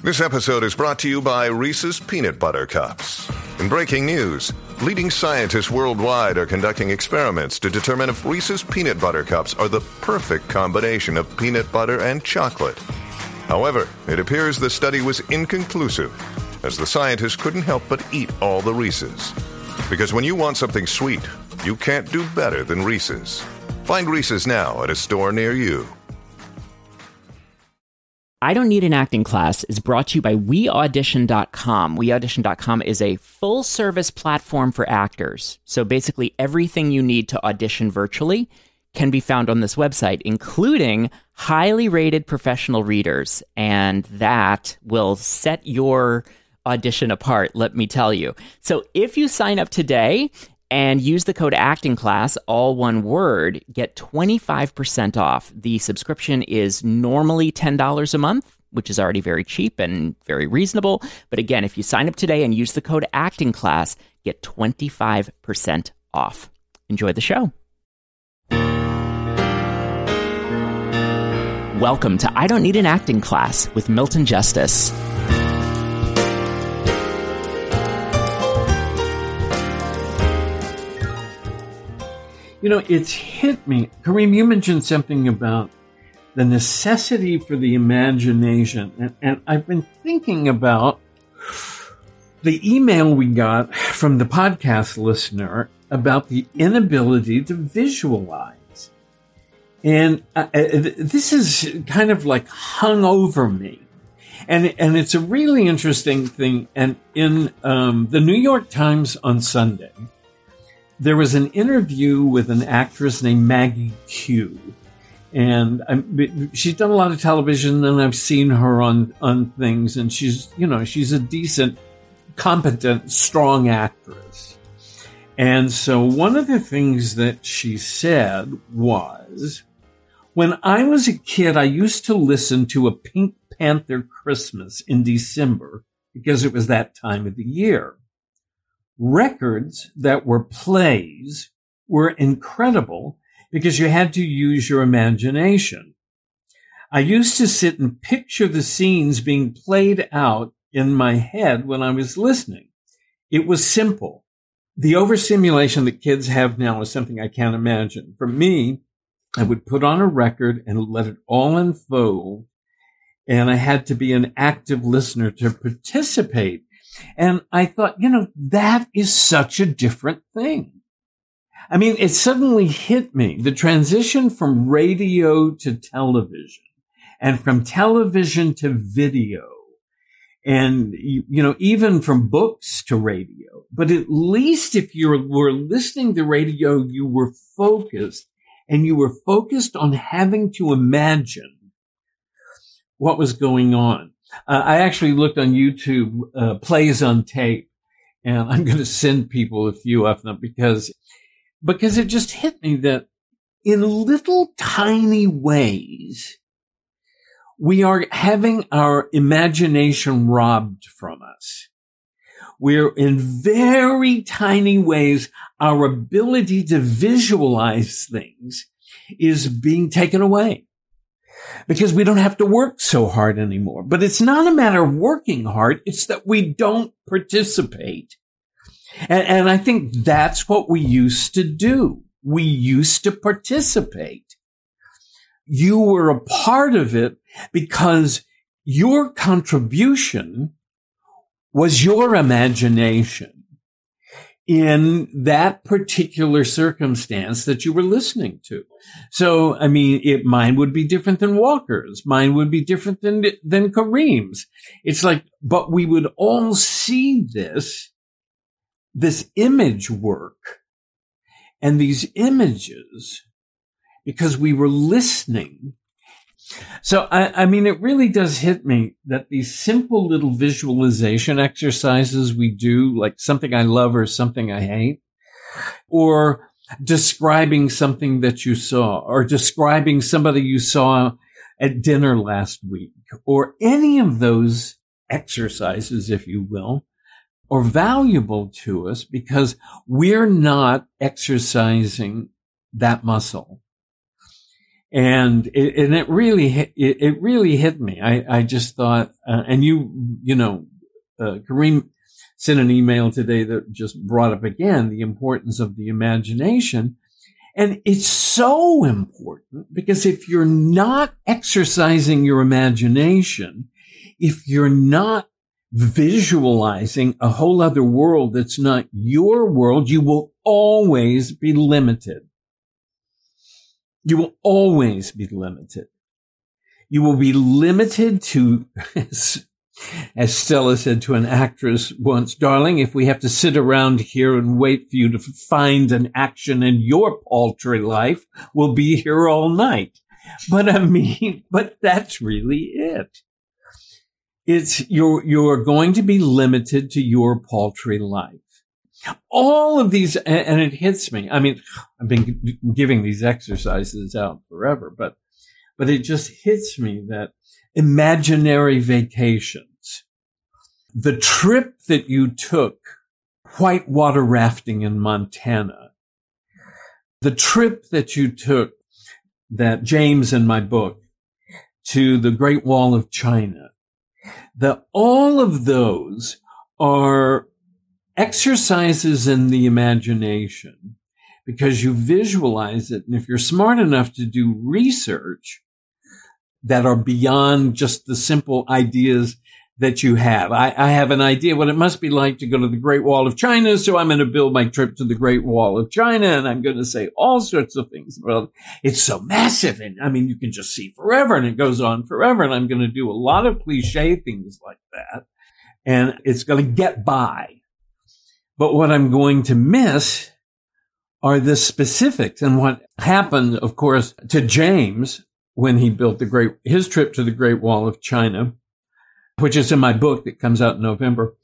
This episode is brought to you by Reese's Peanut Butter Cups. In breaking news, leading scientists worldwide are conducting experiments to determine if Reese's Peanut Butter Cups are the perfect combination of peanut butter and chocolate. However, it appears the study was inconclusive, as the scientists couldn't help but eat all the Reese's. Because when you want something sweet, you can't do better than Reese's. Find Reese's now at a store near you. I Don't Need an Acting Class is brought to you by WeAudition.com. WeAudition.com is a full-service platform for actors. So basically everything you need to audition virtually can be found on this website, including highly rated professional readers. And that will set your audition apart, let me tell you. So if you sign up today and use the code Acting Class, all one word, get 25% off. The subscription is normally $10 a month, which is already very cheap and very reasonable. But again, if you sign up today and use the code Acting Class, get 25% off. Enjoy the show. Welcome to I Don't Need an Acting Class with Milton Justice. You know, it's hit me. Kareem, you mentioned something about the necessity for the imagination. And I've been thinking about the email we got from the podcast listener about the inability to visualize. And this is kind of like hung over me. And it's a really interesting thing. And in the New York Times on Sunday, there was an interview with an actress named Maggie Q. And she's done a lot of television, and I've seen her on things, and she's a decent, competent, strong actress. And so one of the things that she said was, when I was a kid, I used to listen to a Pink Panther Christmas in December because it was that time of the year. Records that were plays were incredible because you had to use your imagination. I used to sit and picture the scenes being played out in my head when I was listening. It was simple. The overstimulation that kids have now is something I can't imagine. For me, I would put on a record and let it all unfold, and I had to be an active listener to participate. And I thought, that is such a different thing. I mean, it suddenly hit me, the transition from radio to television and from television to video and, even from books to radio. But at least if you were listening to radio, you were focused, and you were focused on having to imagine what was going on. I actually looked on YouTube, plays on tape, and I'm going to send people a few of them because it just hit me that in little tiny ways, we are having our imagination robbed from us. We're in very tiny ways, our ability to visualize things is being taken away. Because we don't have to work so hard anymore. But it's not a matter of working hard. It's that we don't participate. And I think that's what we used to do. We used to participate. You were a part of it because your contribution was your imagination in that particular circumstance that you were listening to. So, I mean, mine would be different than Walker's. Mine would be different than Kareem's. It's like, but we would all see this image work and these images because we were listening. So, I mean, it really does hit me that these simple little visualization exercises we do, like something I love or something I hate, or describing something that you saw, or describing somebody you saw at dinner last week, or any of those exercises, if you will, are valuable to us because we're not exercising that muscle. And it really hit me. I just thought, and Kareem sent an email today that just brought up again the importance of the imagination. And it's so important because if you're not exercising your imagination, if you're not visualizing a whole other world that's not your world, you will always be limited. You will always be limited. You will be limited to, as Stella said to an actress once, darling, if we have to sit around here and wait for you to find an action in your paltry life, we'll be here all night. But that's really it. It's, you're going to be limited to your paltry life. All of these, and it hits me. I mean, I've been giving these exercises out forever, but it just hits me that imaginary vacations, the trip that you took whitewater rafting in Montana, the trip that you took, that James in my book, to the Great Wall of China, all of those are exercises in the imagination because you visualize it. And if you're smart enough to do research that are beyond just the simple ideas that you have, I have an idea what it must be like to go to the Great Wall of China. So I'm going to build my trip to the Great Wall of China and I'm going to say all sorts of things. Well, it's so massive. And I mean, you can just see forever and it goes on forever. And I'm going to do a lot of cliche things like that. And it's going to get by. But what I'm going to miss are the specifics. And what happened, of course, to James when he built his trip to the Great Wall of China, which is in my book that comes out in November.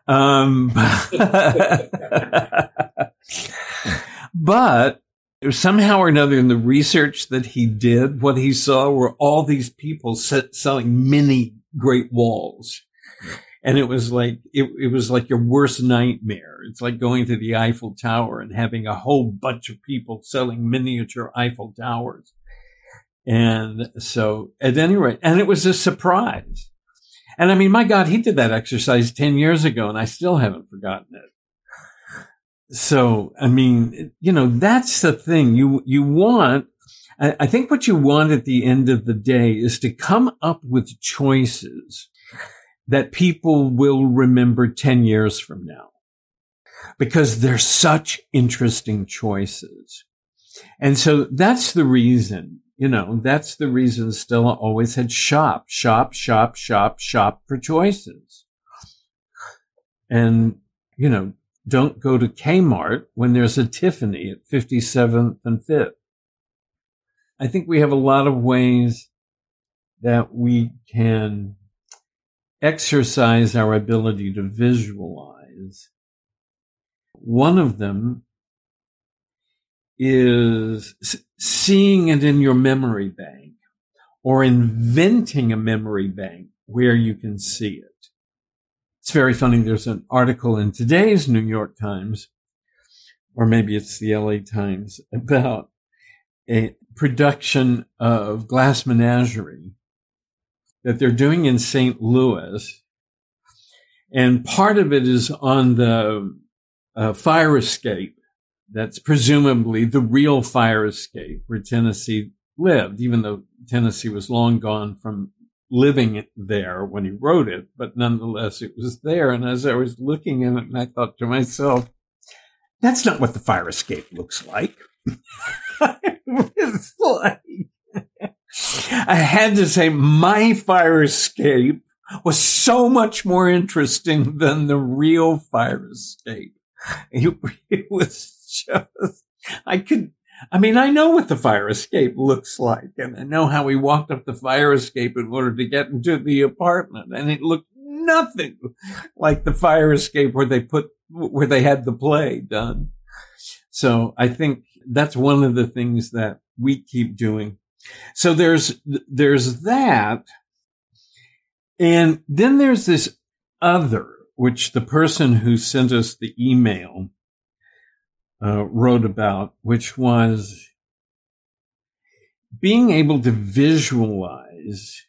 But somehow or another in the research that he did, what he saw were all these people selling mini Great Walls. And it was like your worst nightmare. It's like going to the Eiffel Tower and having a whole bunch of people selling miniature Eiffel Towers. And so at any rate, and it was a surprise. And I mean, my God, he did that exercise 10 years ago and I still haven't forgotten it. So, I mean, that's the thing you want. I think what you want at the end of the day is to come up with choices that people will remember 10 years from now because they're such interesting choices. And so that's the reason, Stella always had shop for choices. And, don't go to Kmart when there's a Tiffany at 57th and 5th. I think we have a lot of ways that we can exercise our ability to visualize. One of them is seeing it in your memory bank or inventing a memory bank where you can see it. It's very funny. There's an article in today's New York Times, or maybe it's the LA Times, about a production of Glass Menagerie that they're doing in St. Louis. And part of it is on the fire escape. That's presumably the real fire escape where Tennessee lived, even though Tennessee was long gone from living there when he wrote it. But nonetheless, it was there. And as I was looking at it, and I thought to myself, that's not what the fire escape looks like. It's like, I had to say my fire escape was so much more interesting than the real fire escape. It was just, I know what the fire escape looks like, and I know how he walked up the fire escape in order to get into the apartment, and it looked nothing like the fire escape where they had the play done. So I think that's one of the things that we keep doing. So there's that. And then there's this other, which the person who sent us the email wrote about, which was being able to visualize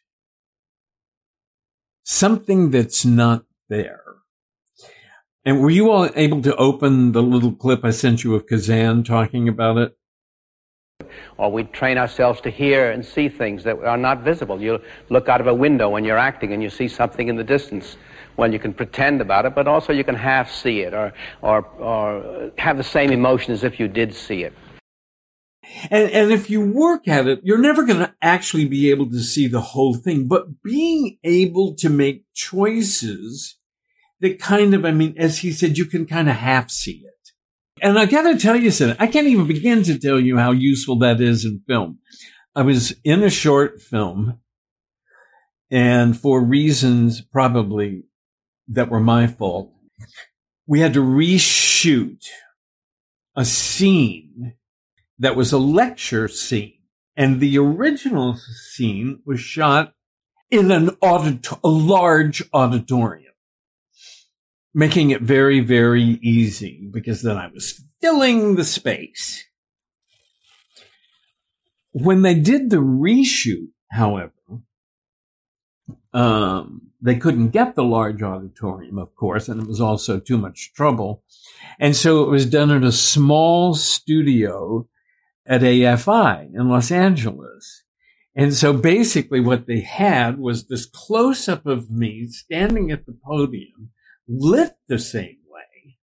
something that's not there. And were you all able to open the little clip I sent you of Kazan talking about it? Or we train ourselves to hear and see things that are not visible. You look out of a window when you're acting and you see something in the distance. Well, you can pretend about it, but also you can half see it or have the same emotion as if you did see it. And if you work at it, you're never going to actually be able to see the whole thing, but being able to make choices that kind of, as he said, you can kind of half see it. And I got to tell you something, I can't even begin to tell you how useful that is in film. I was in a short film, and for reasons probably that were my fault, we had to reshoot a scene that was a lecture scene. And the original scene was shot in a large auditorium, making it very, very easy because then I was filling the space. When they did the reshoot, however, they couldn't get the large auditorium, of course, and it was also too much trouble. And so it was done in a small studio at AFI in Los Angeles. And so basically what they had was this close-up of me standing at the podium, lit the same way.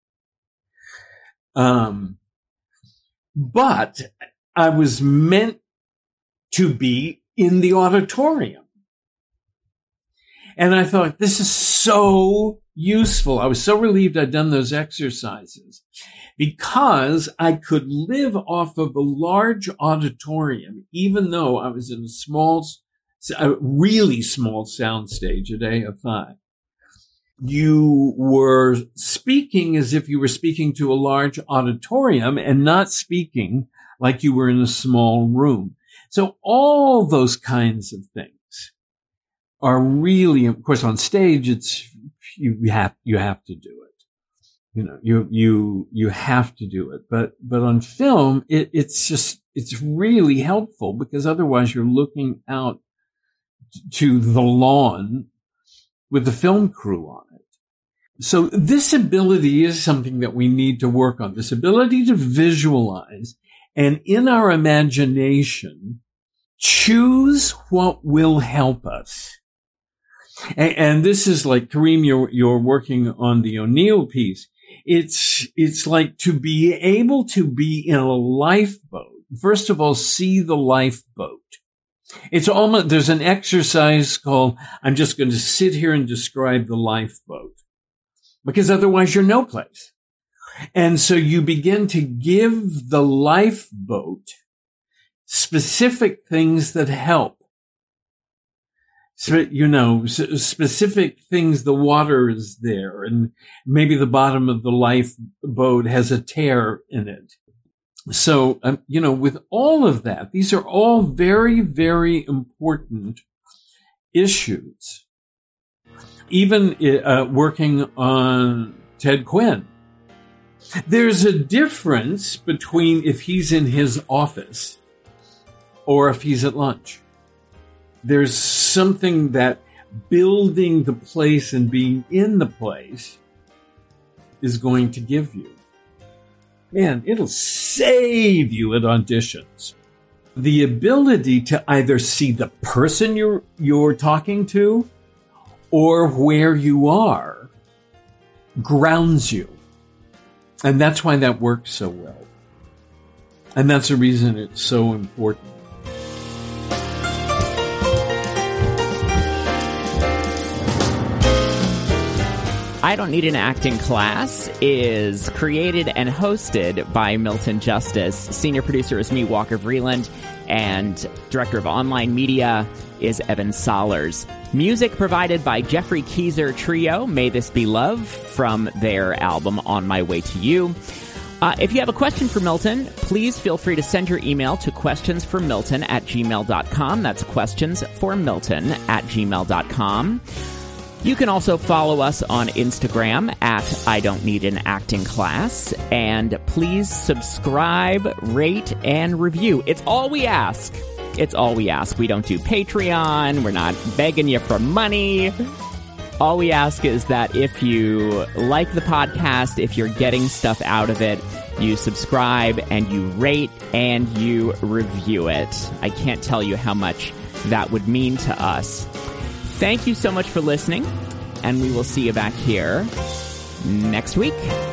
But I was meant to be in the auditorium. And I thought, this is so useful. I was so relieved I'd done those exercises because I could live off of a large auditorium, even though I was in a really small soundstage at AFI. You were speaking as if you were speaking to a large auditorium and not speaking like you were in a small room. So all those kinds of things are really, of course, on stage, you have to do it. You have to do it. But on film, it's really helpful because otherwise you're looking out to the lawn with the film crew on it. So this ability is something that we need to work on, this ability to visualize and in our imagination, choose what will help us. And this is like, Kareem, you're working on the O'Neill piece. It's like to be able to be in a lifeboat. First of all, see the lifeboat. It's almost, there's an exercise called, I'm just going to sit here and describe the lifeboat, because otherwise you're no place. And so you begin to give the lifeboat specific things that help. So, specific things, the water is there, and maybe the bottom of the lifeboat has a tear in it. So, with all of that, these are all very, very important issues. Even working on Ted Quinn, there's a difference between if he's in his office or if he's at lunch. There's something that building the place and being in the place is going to give you. Man, it'll save you at auditions. The ability to either see the person you're talking to or where you are grounds you. And that's why that works so well. And that's the reason it's so important. I Don't Need an Acting Class is created and hosted by Milton Justice. Senior producer is me, Walker Vreeland, and director of online media is Evan Sollers. Music provided by Jeffrey Keyser Trio, May This Be Love, from their album On My Way to You. If you have a question for Milton, please feel free to send your email to questionsformilton@gmail.com. That's questionsformilton@gmail.com. You can also follow us on Instagram at I Don't Need an Acting Class. And please subscribe, rate, and review. It's all we ask. It's all we ask. We don't do Patreon. We're not begging you for money. All we ask is that if you like the podcast, if you're getting stuff out of it, you subscribe and you rate and you review it. I can't tell you how much that would mean to us. Thank you so much for listening, and we will see you back here next week.